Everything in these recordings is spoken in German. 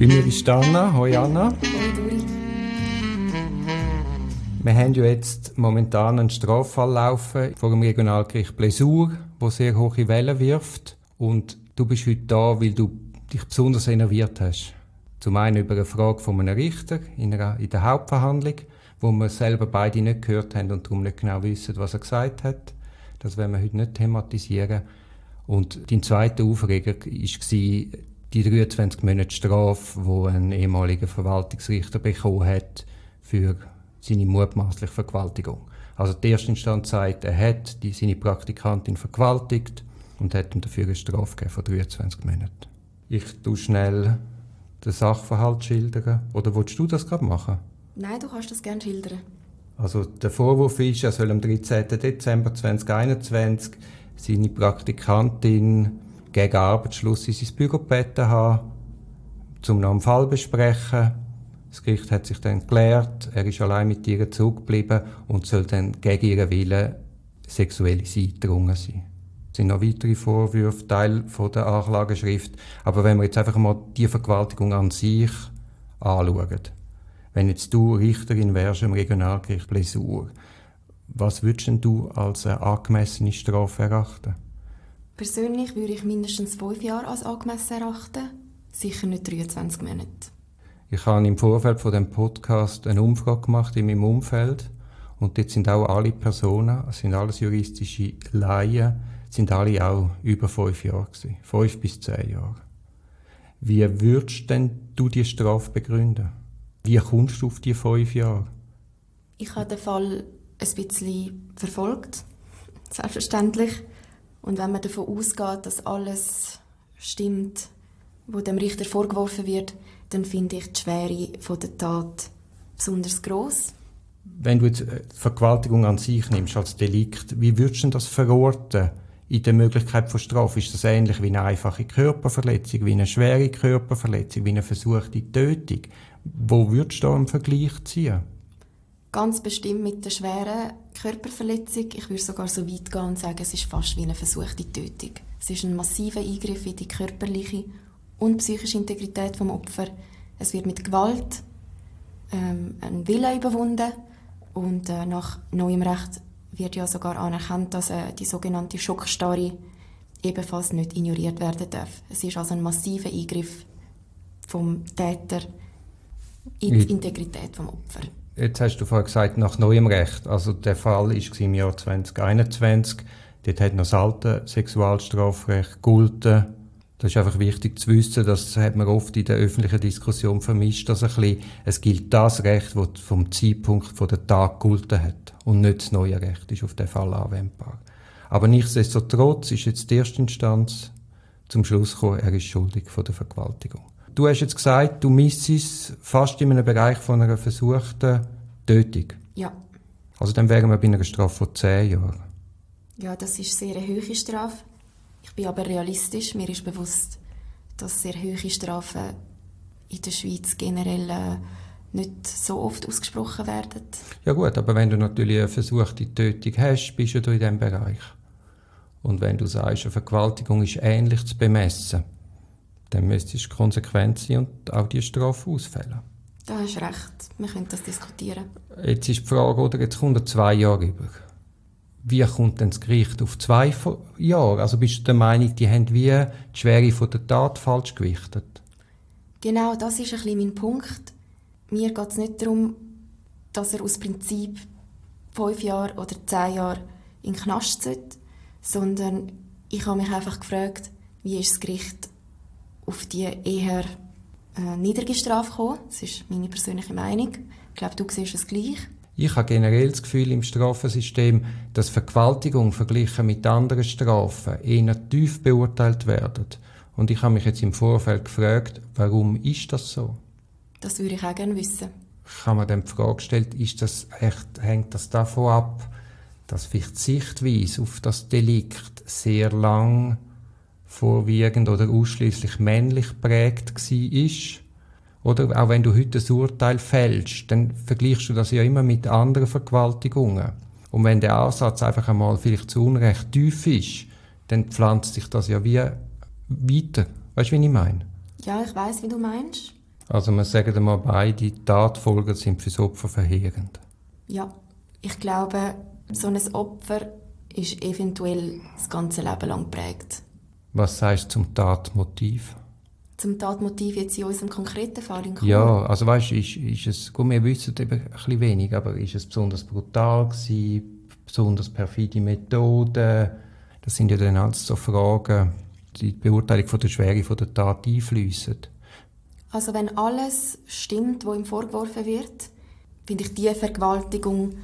Bei mir ist Anna. Hoi Anna. Hoi Duri. Wir haben ja jetzt momentan einen Straffall laufen vor dem Regionalgericht Blessur, wo sehr hohe Wellen wirft. Und du bist heute da, weil du dich besonders enerviert hast. Zum einen über eine Frage von einem Richter in der Hauptverhandlung, wo wir selber beide nicht gehört haben und darum nicht genau wissen, was er gesagt hat. Das werden wir heute nicht thematisieren. Und dein zweiter Aufreger war die 23 Monate Strafe, die ein ehemaliger Verwaltungsrichter bekommen hat für seine mutmaßliche Vergewaltigung. Also die erste Instanz sagt, er hat seine Praktikantin vergewaltigt und hat ihm dafür eine Strafe gegeben von 23 Monaten. Ich tue schnell den Sachverhalt schildern. Oder willst du das gerade machen? Nein, du kannst das gerne schildern. Also der Vorwurf ist, er soll am 13. Dezember 2021 seine Praktikantin gegen Arbeitsschluss in sein Büro gebeten haben, um noch einen Fall zu besprechen. Das Gericht hat sich dann geklärt, er ist allein mit ihr zurückgeblieben und soll dann gegen ihren Willen sexuell eingedrungen sein. Es sind noch weitere Vorwürfe, Teil von der Anklageschrift. Aber wenn wir jetzt einfach mal die Vergewaltigung an sich anschauen, wenn jetzt du Richterin wärst im Regionalgericht Blessur, was würdest denn du als eine angemessene Strafe erachten? Persönlich würde ich mindestens 5 Jahre als angemessen erachten, sicher nicht 23 Monate. Ich habe im Vorfeld von dem Podcast eine Umfrage gemacht in meinem Umfeld und dort sind auch alle Personen, es sind alles juristische Laien, sind alle auch über 5 Jahre gewesen, 5 bis 10 Jahre. Wie würdest denn du die Strafe begründen? Wie kommst du auf die 5 Jahre? Ich habe den Fall ein bisschen verfolgt, selbstverständlich. Und wenn man davon ausgeht, dass alles stimmt, was dem Richter vorgeworfen wird, dann finde ich die Schwere von der Tat besonders gross. Wenn du jetzt die Vergewaltigung an sich nimmst als Delikt, wie würdest du das verorten in der Möglichkeit von Strafe? Ist das ähnlich wie eine einfache Körperverletzung, wie eine schwere Körperverletzung, wie eine versuchte Tötung? Wo würdest du da einen Vergleich ziehen? Ganz bestimmt mit der schweren Körperverletzung. Ich würde sogar so weit gehen und sagen, es ist fast wie eine versuchte Tötung. Es ist ein massiver Eingriff in die körperliche und psychische Integrität des Opfers. Es wird mit Gewalt ein Wille überwunden und nach neuem Recht wird ja sogar anerkannt, dass die sogenannte Schockstarre ebenfalls nicht ignoriert werden darf. Es ist also ein massiver Eingriff vom Täter in die Integrität des Opfers. Jetzt hast du vorhin gesagt, nach neuem Recht. Also der Fall war im Jahr 2021. Dort hat noch das alte Sexualstrafrecht gegolten. Das ist einfach wichtig zu wissen, das hat man oft in der öffentlichen Diskussion vermischt, dass es gilt das Recht, das vom Zeitpunkt der Tat gegolten hat. Und nicht das neue Recht ist auf den Fall anwendbar. Aber nichtsdestotrotz ist jetzt die erste Instanz zum Schluss gekommen, er ist schuldig von der Vergewaltigung. Du hast jetzt gesagt, du misst es fast in einem Bereich von einer versuchten Tötung. Ja. Also dann wären wir bei einer Strafe von 10 Jahren. Ja, das ist sehr eine hohe Strafe. Ich bin aber realistisch. Mir ist bewusst, dass sehr hohe Strafen in der Schweiz generell nicht so oft ausgesprochen werden. Ja gut, aber wenn du natürlich eine versuchte Tötung hast, bist du in diesem Bereich. Und wenn du sagst, eine Vergewaltigung ist ähnlich zu bemessen, dann müsste es konsequent sein und auch die Strafe ausfällen. Da hast du recht. Wir können das diskutieren. Jetzt ist die Frage, oder jetzt kommt er 2 Jahre über. Wie kommt denn das Gericht auf 2 Jahre? Also bist du der Meinung, die haben wie die Schwere von der Tat falsch gewichtet? Genau, das ist ein bisschen mein Punkt. Mir geht es nicht darum, dass er aus Prinzip 5 Jahre oder 10 Jahre in den Knast sollte, sondern ich habe mich einfach gefragt, wie ist das Gericht auf die eher niedrige Strafe gekommen. Das ist meine persönliche Meinung. Ich glaube, du siehst es gleich. Ich habe generell das Gefühl im Strafensystem, dass Vergewaltigung verglichen mit anderen Strafen eher tief beurteilt werden. Und ich habe mich jetzt im Vorfeld gefragt, warum ist das so? Das würde ich auch gerne wissen. Ich habe mir dann die Frage gestellt, hängt das davon ab, dass vielleicht die Sichtweise auf das Delikt sehr lang vorwiegend oder ausschließlich männlich geprägt war? Oder auch wenn du heute ein Urteil fällst, dann vergleichst du das ja immer mit anderen Vergewaltigungen. Und wenn der Ansatz einfach einmal vielleicht zu Unrecht tief ist, dann pflanzt sich das ja wie weiter. Weißt du, wie ich meine? Ja, ich weiss, wie du meinst. Also wir sagen einmal, beide Tatfolgen sind für das Opfer verheerend. Ja, ich glaube, so ein Opfer ist eventuell das ganze Leben lang geprägt. Was sagst du zum Tatmotiv? Zum Tatmotiv jetzt in unserem konkreten Fall in Chur? Ja, also weißt du, ist es, gut, wir wissen eben ein bisschen wenig, aber ist es besonders brutal gewesen, besonders perfide Methoden? Das sind ja dann alles so Fragen, die Beurteilung von der Schwere von der Tat einfließen. Also wenn alles stimmt, was ihm vorgeworfen wird, finde ich, die Vergewaltigung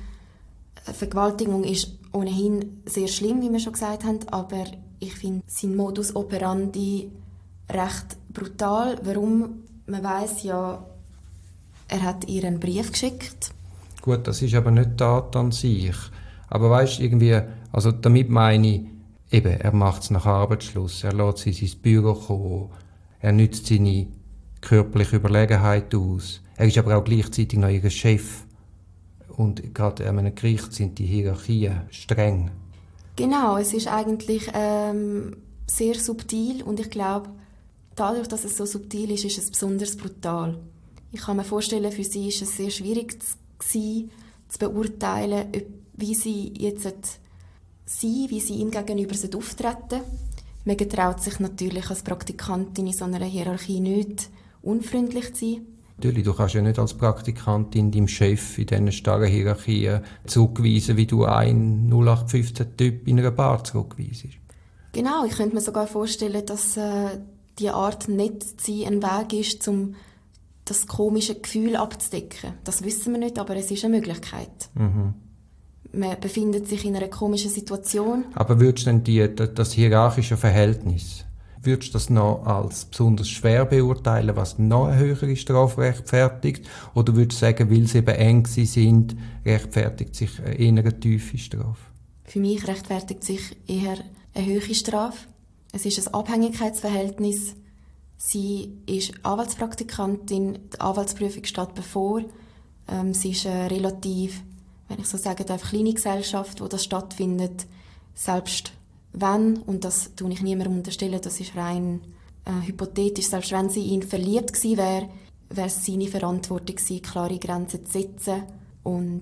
ist ohnehin sehr schlimm, wie wir schon gesagt haben, aber ich finde sein Modus operandi recht brutal. Warum? Man weiss ja, er hat ihr einen Brief geschickt. Gut, das ist aber nicht die Tat an sich. Aber weißt du, irgendwie, also damit meine ich, eben, er macht es nach Arbeitsschluss, er lässt sie in sein Büro kommen, er nützt seine körperliche Überlegenheit aus. Er ist aber auch gleichzeitig noch ihr Chef. Und gerade an einem Gericht sind die Hierarchien streng. Genau, es ist eigentlich sehr subtil und ich glaube, dadurch, dass es so subtil ist, ist es besonders brutal. Ich kann mir vorstellen, für sie ist es sehr schwierig zu beurteilen, wie sie jetzt wie sie ihm gegenüber auftreten. Man getraut sich natürlich als Praktikantin in so einer Hierarchie nicht, unfreundlich zu sein. Natürlich, du kannst ja nicht als Praktikantin deinem Chef in diesen starren Hierarchien zurückweisen, wie du einen 0815-Typ in einer Bar zurückweisst. Genau, ich könnte mir sogar vorstellen, dass die Art, nett zu sein, ein Weg ist, um das komische Gefühl abzudecken. Das wissen wir nicht, aber es ist eine Möglichkeit. Mhm. Man befindet sich in einer komischen Situation. Aber würdest du denn das hierarchische Verhältnis, würdest du das noch als besonders schwer beurteilen, was noch eine höhere Strafe rechtfertigt? Oder würdest du sagen, weil sie eben eng sind, rechtfertigt sich eher eine tiefe Strafe? Für mich rechtfertigt sich eher eine hohe Strafe. Es ist ein Abhängigkeitsverhältnis. Sie ist Anwaltspraktikantin, die Anwaltsprüfung steht bevor. Sie ist relativ, wenn ich so sagen darf, kleine Gesellschaft, wo das stattfindet. Selbst wenn, und das tue ich niemandem unterstellen, das ist rein hypothetisch, selbst wenn sie in ihn verliebt gewesen wäre, wäre es seine Verantwortung gewesen, klare Grenzen zu setzen und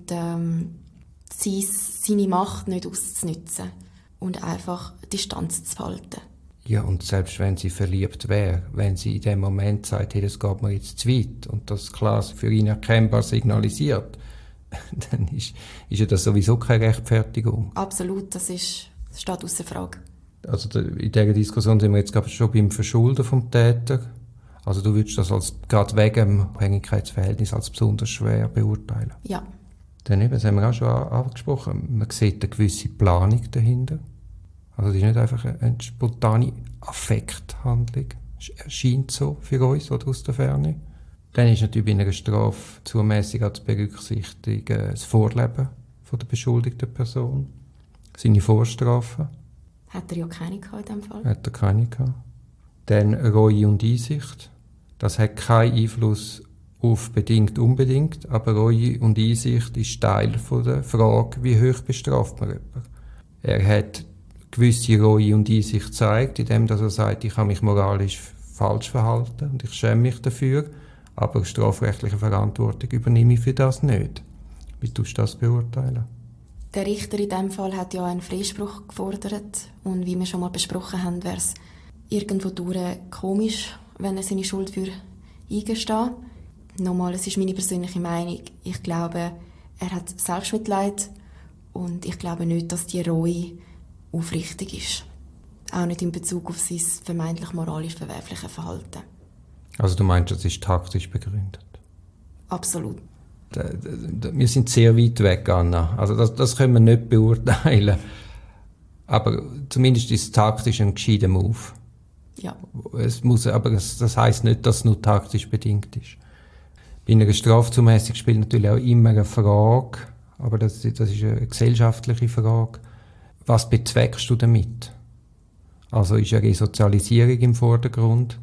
seine Macht nicht auszunutzen und einfach Distanz zu halten. Ja, und selbst wenn sie verliebt wäre, wenn sie in dem Moment sagt, hey, das geht mir jetzt zu weit und das klar für ihn erkennbar signalisiert, dann ist ja das sowieso keine Rechtfertigung. Absolut, das steht ausser Frage. Also in dieser Diskussion sind wir jetzt gerade schon beim Verschulden vom Täter. Also du würdest das gerade wegen dem Abhängigkeitsverhältnis als besonders schwer beurteilen? Ja. Dann eben, das haben wir auch schon angesprochen, man sieht eine gewisse Planung dahinter. Also es ist nicht einfach eine spontane Affekthandlung. Scheint so für uns oder aus der Ferne. Dann ist natürlich bei einer Strafe zumässig zu berücksichtigen das Vorleben von der beschuldigten Person, seine Vorstrafen. Hat er ja keine gehabt in diesem Fall. Hat er keine gehabt. Dann Reue und Einsicht. Das hat keinen Einfluss auf bedingt, unbedingt, aber Reue und Einsicht ist Teil von der Frage, wie hoch bestraft man jemanden. Er hat gewisse Reue und Einsicht gezeigt, indem er sagt, ich habe mich moralisch falsch verhalten und ich schäme mich dafür, aber strafrechtliche Verantwortung übernehme ich für das nicht. Wie tust du das beurteilen? Der Richter in diesem Fall hat ja einen Freispruch gefordert und wie wir schon mal besprochen haben, wäre es irgendwo komisch, wenn er seine Schuld eingestehen. Nochmal, es ist meine persönliche Meinung. Ich glaube, er hat Selbstmitleid und ich glaube nicht, dass die Reue aufrichtig ist. Auch nicht in Bezug auf sein vermeintlich moralisch verwerfliches Verhalten. Also du meinst, das ist taktisch begründet? Absolut. Wir sind sehr weit weg, Anna. Also das können wir nicht beurteilen. Aber zumindest ist es taktisch ein gescheiter Move. Ja. Aber das heisst nicht, dass es nur taktisch bedingt ist. Bei einer Strafzumäßigung spielt natürlich auch immer eine Frage, aber das ist eine gesellschaftliche Frage. Was bezweckst du damit? Also ist eine Resozialisierung im Vordergrund?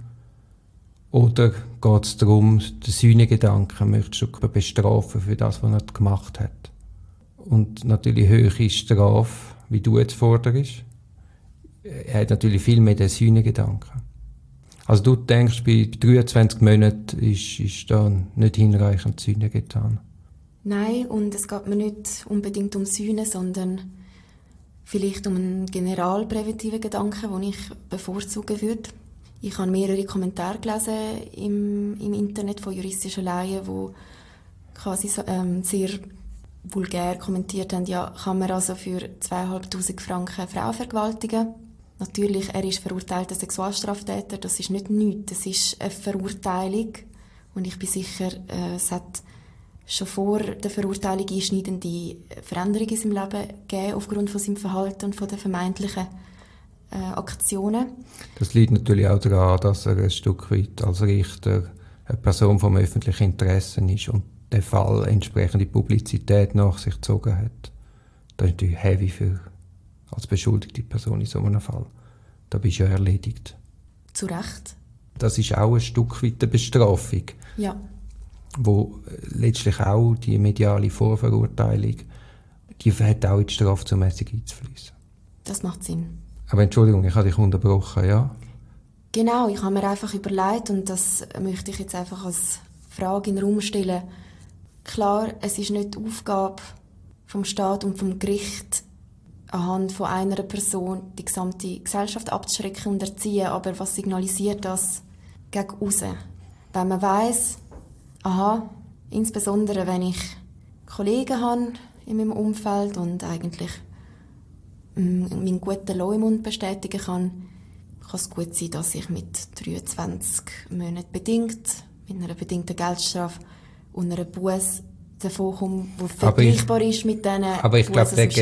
Oder geht es darum, den Sühnegedanken möchtest du bestrafen für das, was er gemacht hat? Und natürlich höhere Strafe, wie du jetzt forderst, er hat natürlich viel mehr den Sühnegedanken. Also du denkst, bei 23 Monaten ist da nicht hinreichend Sühne getan? Nein, und es geht mir nicht unbedingt um Sühne, sondern vielleicht um einen generalpräventiven Gedanken, den ich bevorzugen würde. Ich habe mehrere Kommentare gelesen im Internet von juristischen Laien, die quasi sehr vulgär kommentiert haben, ja, kann man also für 2'500 Franken eine Frau vergewaltigen? Natürlich, er ist verurteilter Sexualstraftäter, das ist nicht nichts, das ist eine Verurteilung. Und ich bin sicher, es hat schon vor der Verurteilung einschneidende Veränderungen in seinem Leben gegeben, aufgrund von seinem Verhalten und von den vermeintlichen Aktionen. Das liegt natürlich auch daran, dass er ein Stück weit als Richter eine Person vom öffentlichen Interesse ist und der Fall entsprechende Publizität nach sich gezogen hat. Das ist natürlich heavy für als beschuldigte Person in so einem Fall. Da bist du ja erledigt. Zu Recht. Das ist auch ein Stück weit eine Bestrafung. Ja. Wo letztlich auch die mediale Vorverurteilung, die hat auch in die Strafzumessung einzufließen. Das macht Sinn. Aber Entschuldigung, ich habe dich unterbrochen, ja? Genau, ich habe mir einfach überlegt, und das möchte ich jetzt einfach als Frage in den Raum stellen. Klar, es ist nicht die Aufgabe vom Staat und vom Gericht, anhand von einer Person die gesamte Gesellschaft abzuschrecken und erziehen, aber was signalisiert das gegen aussen? Wenn man weiss, aha, insbesondere wenn ich Kollegen habe in meinem Umfeld und eigentlich meinen guten Lohn im Mund bestätigen kann es gut sein, dass ich mit 23 Monaten bedingt, mit einer bedingten Geldstrafe und einer Busse davon komme, die vergleichbar ist mit denen aber ich glaube, der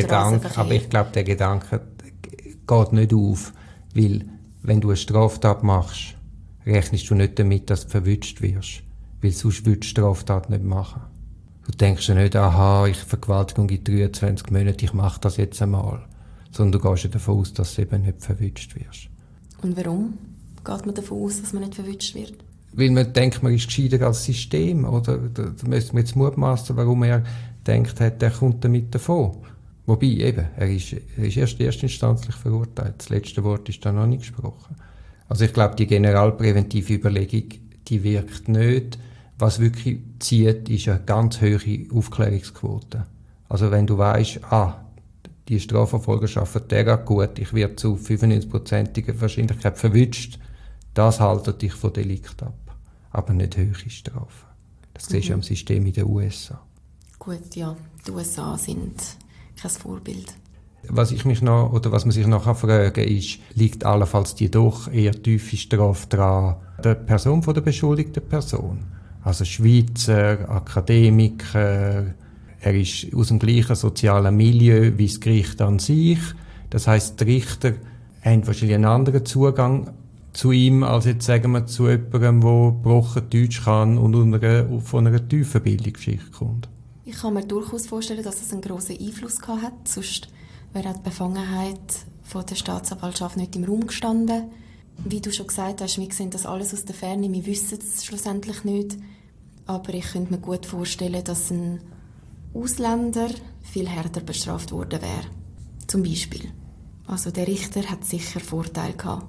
Gedanke geht nicht auf, weil wenn du eine Straftat machst, rechnest du nicht damit, dass du verwünscht wirst, weil sonst würdest du die Straftat nicht machen. Du denkst ja nicht, aha, ich Vergewaltigung in 23 Monaten, ich mache das jetzt einmal, sondern du gehst ja davon aus, dass du eben nicht verwünscht wirst. Und warum geht man davon aus, dass man nicht verwünscht wird? Weil man denkt, man ist gescheiter als System, oder? Da müssen wir jetzt mutmaßen, warum er denkt hat, er kommt damit davon. Wobei, eben, er ist erstinstanzlich verurteilt. Das letzte Wort ist da noch nicht gesprochen. Also ich glaube, die generalpräventive Überlegung, die wirkt nicht. Was wirklich zieht, ist eine ganz hohe Aufklärungsquote. Also wenn du weisst, die Strafverfolger arbeiten derart gut, ich werde zu 95%iger Wahrscheinlichkeit verwünscht, das haltet dich von Delikt ab. Aber nicht hohe Strafen. Das siehst du am System in den USA. Gut, ja, die USA sind kein Vorbild. Was man sich noch fragen kann, ist, liegt allenfalls die doch eher tiefe Strafe daran der Person von der beschuldigten Person? Also Schweizer, Akademiker, er ist aus dem gleichen sozialen Milieu wie das Gericht an sich. Das heisst, die Richter haben wahrscheinlich einen anderen Zugang zu ihm, als jetzt sagen wir zu jemandem, der gebrochen Deutsch kann und von einer tiefen Bildungsschicht kommt. Ich kann mir durchaus vorstellen, dass es einen grossen Einfluss gehabt hat. Sonst wäre die Befangenheit von der Staatsanwaltschaft nicht im Raum gestanden. Wie du schon gesagt hast, wir sehen das alles aus der Ferne, wir wissen es schlussendlich nicht. Aber ich könnte mir gut vorstellen, dass ein Ausländer viel härter bestraft worden wäre. Zum Beispiel. Also der Richter hat sicher Vorteile gehabt.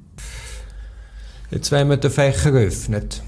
Jetzt, wenn man den Fächer öffnet,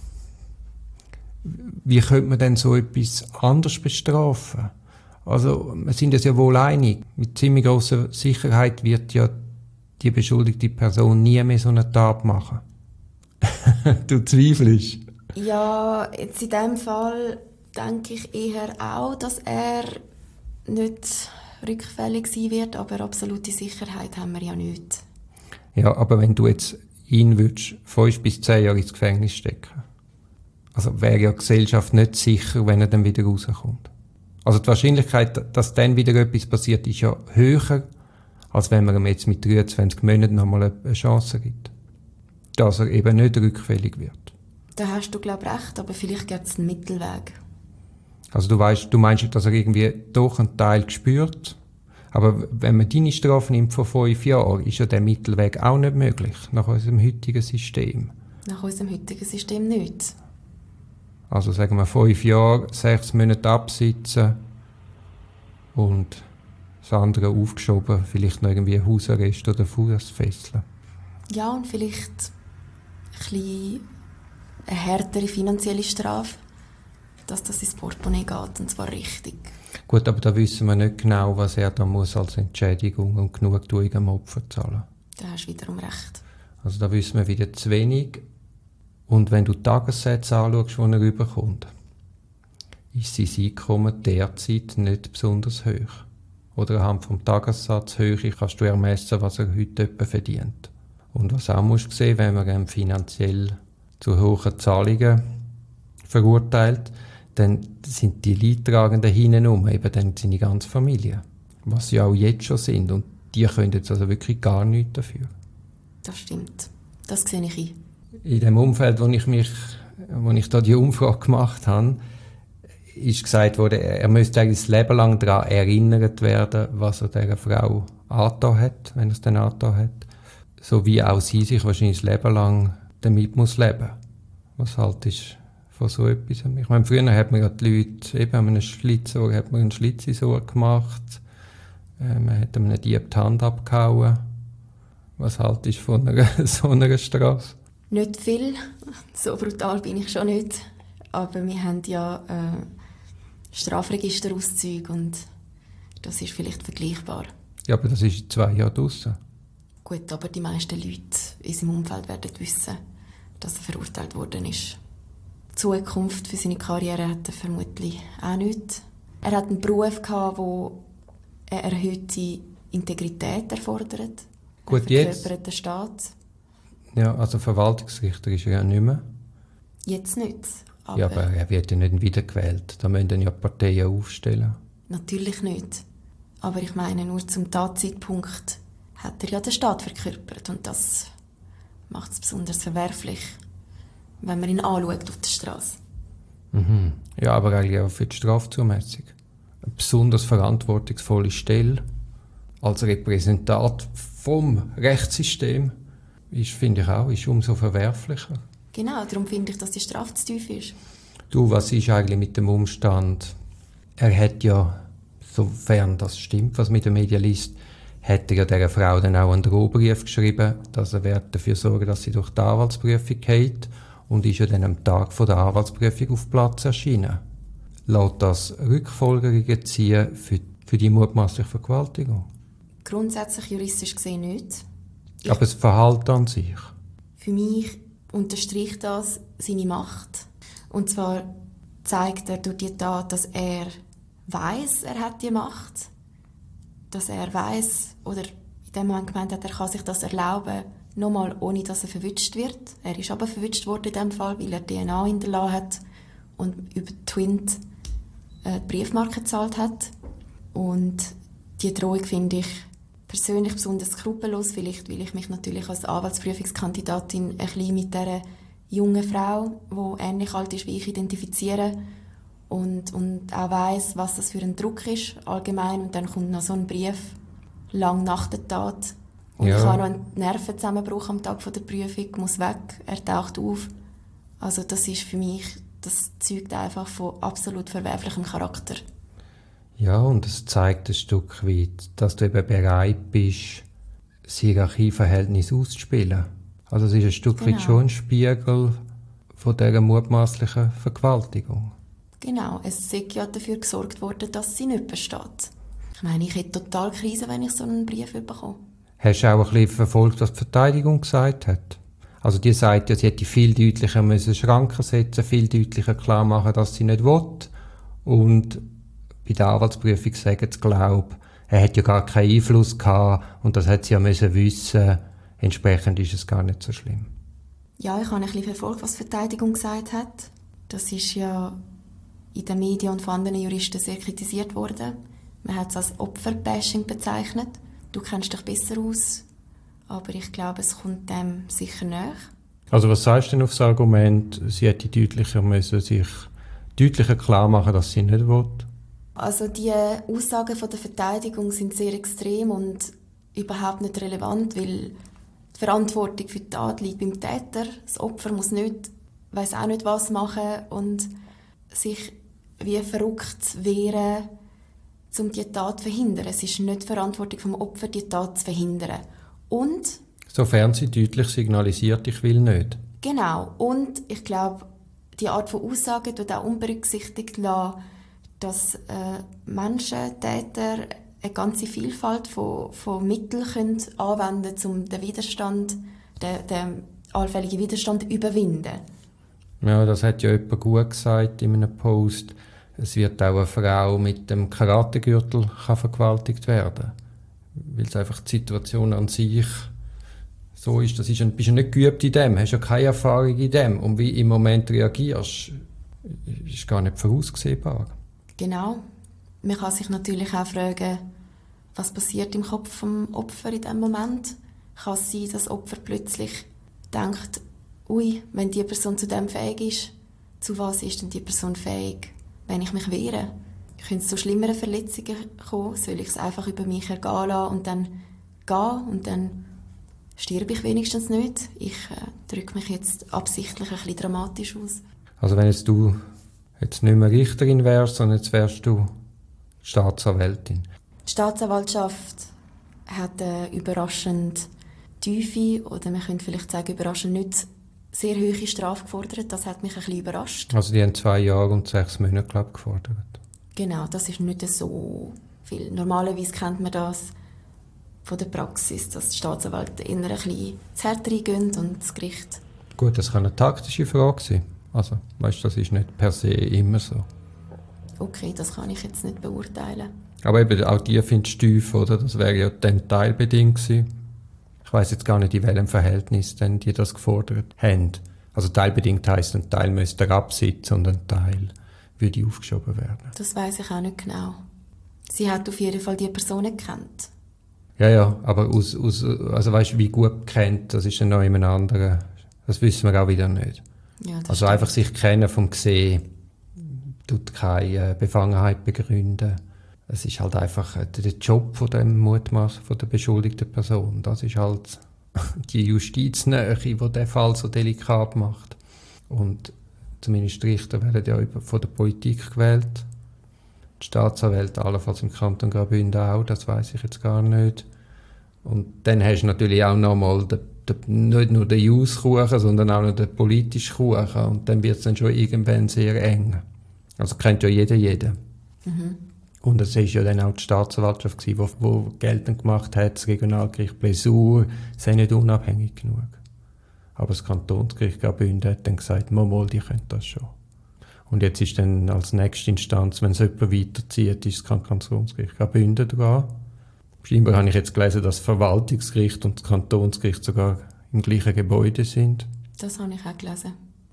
wie könnte man denn so etwas anders bestrafen? Also, wir sind uns ja wohl einig. Mit ziemlich grosser Sicherheit wird ja die beschuldigte Person nie mehr so eine Tat machen. Du zweifelst? Ja, jetzt in diesem Fall denke ich eher auch, dass er nicht rückfällig sein wird, aber absolute Sicherheit haben wir ja nicht. Ja, aber wenn du jetzt ihn 5 bis 10 Jahre ins Gefängnis stecken, also wäre ja die Gesellschaft nicht sicher, wenn er dann wieder rauskommt. Also die Wahrscheinlichkeit, dass dann wieder etwas passiert, ist ja höher, als wenn man ihm jetzt mit 23 Monaten nochmal eine Chance gibt. Dass er eben nicht rückfällig wird. Da hast du, glaube ich, recht, aber vielleicht gibt es einen Mittelweg. Also du meinst, dass er irgendwie doch einen Teil spürt, aber wenn man deine Strafe nimmt von 5 Jahren, ist ja der Mittelweg auch nicht möglich, nach unserem heutigen System. Nach unserem heutigen System nicht. Also sagen wir 5 Jahre, 6 Monate absitzen und das andere aufgeschoben, vielleicht noch irgendwie Hausarrest oder Fußfesseln. Ja, und vielleicht bisschen eine härtere finanzielle Strafe, dass das ins Portemonnaie geht, und zwar richtig. Gut, aber da wissen wir nicht genau, was er da muss als Entschädigung und Genugtuung dem Opfer zahlen. Da hast du wiederum recht. Also da wissen wir wieder zu wenig. Und wenn du die Tagessätze anschaust, die er überkommt, ist sein Einkommen derzeit nicht besonders hoch. Oder anhand vom Tagessatz Höhe kannst du ermessen, was er heute etwa verdient. Und was auch musst sehen, wenn man ihn finanziell zu hohen Zahlungen verurteilt, dann sind die Leidtragenden hintenrum, eben dann seine ganze Familie. Was sie auch jetzt schon sind. Und die können jetzt also wirklich gar nichts dafür. Das stimmt. Das sehe ich ein. In dem Umfeld, wo ich da die Umfrage gemacht habe, ist gesagt worden, er müsste eigentlich das Leben lang daran erinnert werden, was er dieser Frau angetan hat, wenn er es dann angetan hat. So wie auch sie sich wahrscheinlich das Leben lang damit muss leben. Was halt ist von so etwas. Ich meine, früher hat man ja die Leute, eben an einem Schlitzohr hat man einen Schlitz ins Ohr gemacht, man hat einem Dieb die Hand abgehauen. Was halt ist von so einer Strafe? Nicht viel, so brutal bin ich schon nicht. Aber wir haben ja Strafregisterauszüge und das ist vielleicht vergleichbar. Ja, aber das ist in 2 Jahren draussen. Gut, aber die meisten Leute in seinem Umfeld werden wissen, dass er verurteilt worden ist. Die Zukunft für seine Karriere hat er vermutlich auch nicht. Er hat einen Beruf gehabt, der eine erhöhte Integrität erfordert. Gut, jetzt. Den Staat. Ja, also Verwaltungsrichter ist er ja nicht mehr. Jetzt nicht. Ja, aber er wird ja nicht wiedergewählt. Da müssen ja Parteien aufstellen. Natürlich nicht. Aber ich meine, nur zum Tatzeitpunkt hat er ja den Staat verkörpert. Und das macht es besonders verwerflich, wenn man ihn anschaut auf der Straße. Mhm. Ja, aber eigentlich auch für die Strafzumessung. Eine besonders verantwortungsvolle Stelle als Repräsentant vom Rechtssystem ist, finde ich auch, ist umso verwerflicher. Genau, darum finde ich, dass die Strafe zu tief ist. Du, was ist eigentlich mit dem Umstand? Er hat ja, sofern das stimmt, was mit den Medien liest, hat er ja dieser Frau dann auch einen Drohbrief geschrieben, dass er dafür sorgen, dass sie durch die Anwaltsprüfung geht, und ist ja dann am Tag der Anwaltsprüfung auf Platz erschienen. Lässt das Rückfolgerungen ziehen für die mutmaßliche Vergewaltigung? Grundsätzlich juristisch gesehen nicht. Aber das Verhalten an sich? Für mich unterstreicht das seine Macht. Und zwar zeigt er durch die Tat, dass er weiss, er hat die Macht. Dass er weiss, oder in dem Moment gemeint hat, er kann sich das erlauben, nochmal ohne dass er verwünscht wird. Er ist aber verwünscht worden in dem Fall, weil er DNA hinterlassen hat und über Twint die Briefmarke gezahlt hat. Und die Drohung finde ich persönlich besonders skrupellos, vielleicht weil ich mich natürlich als Anwaltsprüfungskandidatin ein bisschen mit dieser jungen Frau, die ähnlich alt ist wie ich, identifiziere und auch weiss, was das für ein Druck ist allgemein. Und dann kommt noch so ein Brief, lang nach der Tat. Und ja. Ich habe noch einen Nervenzusammenbruch am Tag der Prüfung, muss weg, er taucht auf. Also das ist für mich, das zeugt einfach von absolut verwerflichem Charakter. Ja, und es zeigt ein Stück weit, dass du eben bereit bist, das Hierarchieverhältnis auszuspielen. Also es ist ein Stück weit schon ein Spiegel von dieser mutmaßlichen Vergewaltigung. Genau, es ist ja dafür gesorgt worden, dass sie nicht besteht. Ich meine, ich hätte total Krise, wenn ich so einen Brief bekomme. Hast du auch ein bisschen verfolgt, was die Verteidigung gesagt hat? Also die sagt ja, sie hätte viel deutlicher müssen Schranken setzen, viel deutlicher klar machen, dass sie nicht will. Und bei der Anwaltsprüfung sagen sie, glaube, er hat ja gar keinen Einfluss gehabt und das hat sie ja müssen wissen. Entsprechend ist es gar nicht so schlimm. Ja, ich habe ein bisschen verfolgt, was die Verteidigung gesagt hat. Das ist ja in den Medien und von anderen Juristen sehr kritisiert worden. Man hat es als Opferbashing bezeichnet. Du kennst dich besser aus, aber ich glaube, es kommt dem sicher näher. Also was sagst du denn auf das Argument, sie hätte sich deutlicher klar machen, dass sie nicht will? Also die Aussagen von der Verteidigung sind sehr extrem und überhaupt nicht relevant, weil die Verantwortung für die Tat liegt beim Täter. Das Opfer muss nicht, weiss auch nicht was machen und sich wie verrückt wehren, um die Tat zu verhindern. Es ist nicht die Verantwortung vom Opfer, die Tat zu verhindern. Und sofern sie deutlich signalisiert, ich will nicht. Genau. Und ich glaube, die Art von Aussagen tut auch unberücksichtigt lassen, dass Menschen, Täter eine ganze Vielfalt von Mitteln können anwenden können, um den Widerstand, den allfälligen Widerstand zu überwinden. Ja, das hat ja jemand gut gesagt in einem Post. Es wird auch eine Frau mit dem Karategürtel vergewaltigt werden. Weil es einfach die Situation an sich so ist. Bist du nicht geübt in dem, hast ja keine Erfahrung in dem. Und wie im Moment reagierst, ist gar nicht voraussehbar. Genau. Man kann sich natürlich auch fragen, was passiert im Kopf des Opfers in diesem Moment. Kann es sein, dass das Opfer plötzlich denkt, ui, wenn die Person zu dem fähig ist, zu was ist denn die Person fähig, wenn ich mich wehre? Könnte es zu schlimmeren Verletzungen kommen? Soll ich es einfach über mich ergehen lassen und dann gehen und dann sterbe ich wenigstens nicht? Ich drücke mich jetzt absichtlich ein bisschen dramatisch aus. Also wenn du jetzt nicht mehr Richterin wärst, sondern jetzt wärst du Staatsanwältin. Die Staatsanwaltschaft hat eine überraschend tiefe, oder man könnte vielleicht sagen, überraschend nicht sehr hohe Strafe gefordert. Das hat mich ein bisschen überrascht. Also die haben 2 Jahre und 6 Monate, glaube ich, gefordert. Genau, das ist nicht so viel. Normalerweise kennt man das von der Praxis, dass die Staatsanwälte eher ein bisschen zu hart reingehen und das Gericht. Gut, das kann eine taktische Frage sein. Also, weißt du, das ist nicht per se immer so. Okay, das kann ich jetzt nicht beurteilen. Aber eben auch die findest du tief, oder? Das wäre ja dann teilbedingt gewesen. Ich weiss jetzt gar nicht, in welchem Verhältnis denn die das gefordert haben. Also teilbedingt heisst, ein Teil müsste absitzen und ein Teil würde aufgeschoben werden. Das weiss ich auch nicht genau. Sie hat auf jeden Fall die Person gekannt. Ja, aber also weißt du, wie gut kennt, das ist dann noch jemand anderen. Das wissen wir auch wieder nicht. Ja, das also stimmt. einfach sich kennen vom Gesehen tut keine Befangenheit begründen. Es ist halt einfach der Job von dem Mutmaß von der beschuldigten Person. Das ist halt die Justiznähe, die den Fall so delikat macht. Und zumindest die Richter werden ja von der Politik gewählt. Die Staatsanwälte allenfalls im Kanton Graubünden auch, das weiß ich jetzt gar nicht. Und dann hast du natürlich auch nochmal nicht nur den Jus-Kuchen, sondern auch noch den politischen Kuchen. Und dann wird es dann schon irgendwann sehr eng. Also kennt ja jeder jeden. Mhm. Und es war ja dann auch die Staatsanwaltschaft, die geltend gemacht hat, das Regionalgericht Blessur sei nicht unabhängig genug. Aber das Kantonsgericht Graubünden hat dann gesagt, mal, die können das schon. Und jetzt ist dann als nächste Instanz, wenn es jemand weiterzieht, ist das Kantonsgericht Graubünden dran. Scheinbar habe ich jetzt gelesen, dass das Verwaltungsgericht und das Kantonsgericht sogar im gleichen Gebäude sind. Das habe ich auch gelesen.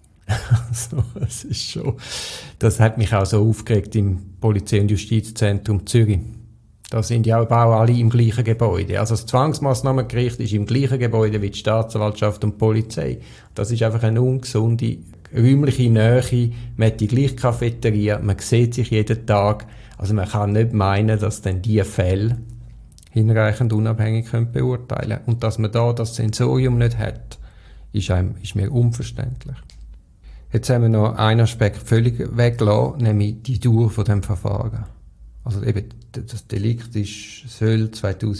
Also, es ist schon, das hat mich auch so aufgeregt im Polizei- und Justizzentrum Zürich. Da sind ja auch alle im gleichen Gebäude. Also das Zwangsmassnahmengericht ist im gleichen Gebäude wie die Staatsanwaltschaft und die Polizei. Das ist einfach eine ungesunde räumliche Nähe. Man hat die gleiche Cafeteria, man sieht sich jeden Tag. Also man kann nicht meinen, dass dann diese Fälle hinreichend unabhängig beurteilen können. Und dass man da das Sensorium nicht hat, ist mir unverständlich. Jetzt haben wir noch einen Aspekt völlig weggelassen, nämlich die Dauer von dem Verfahren. Also eben, das Delikt soll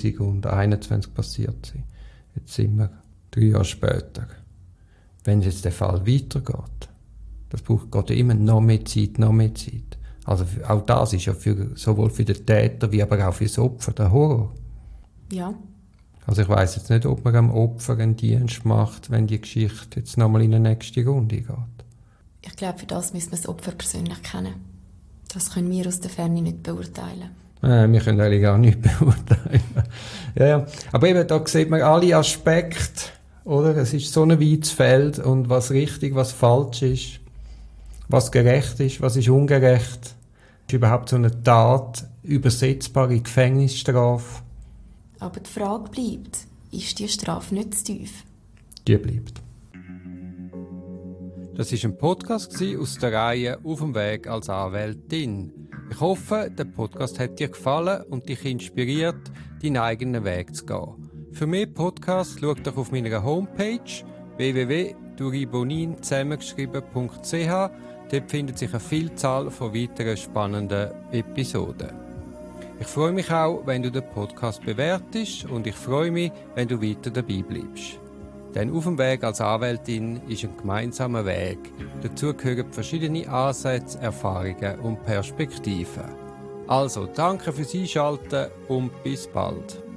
2021 passiert sein. Jetzt sind wir 3 Jahre später. Wenn jetzt der Fall weitergeht, geht ja immer noch mehr Zeit. Also auch das ist ja sowohl für den Täter wie aber auch für das Opfer der Horror. Ja. Also ich weiss jetzt nicht, ob man dem Opfer einen Dienst macht, wenn die Geschichte jetzt nochmal in eine nächste Runde geht. Ich glaube, für das müssen wir das Opfer persönlich kennen. Das können wir aus der Ferne nicht beurteilen. Wir können eigentlich gar nicht beurteilen. Ja. Aber eben, da sieht man alle Aspekte, oder? Es ist so ein weites Feld und was richtig, was falsch ist, was gerecht ist, was ist ungerecht. Ist überhaupt so eine Tat übersetzbare Gefängnisstrafe? Aber die Frage bleibt, ist die Strafe nicht zu tief? Die bleibt. Das war ein Podcast aus der Reihe «Auf dem Weg als Anwältin». Ich hoffe, der Podcast hat dir gefallen und dich inspiriert, deinen eigenen Weg zu gehen. Für mehr Podcasts schau doch auf meiner Homepage www.duribonin zusammengeschrieben.ch. Dort findet sich eine Vielzahl von weiteren spannenden Episoden. Ich freue mich auch, wenn du den Podcast bewertest und ich freue mich, wenn du weiter dabei bleibst. Denn auf dem Weg als Anwältin ist ein gemeinsamer Weg. Dazu gehören verschiedene Ansätze, Erfahrungen und Perspektiven. Also, danke fürs Einschalten und bis bald.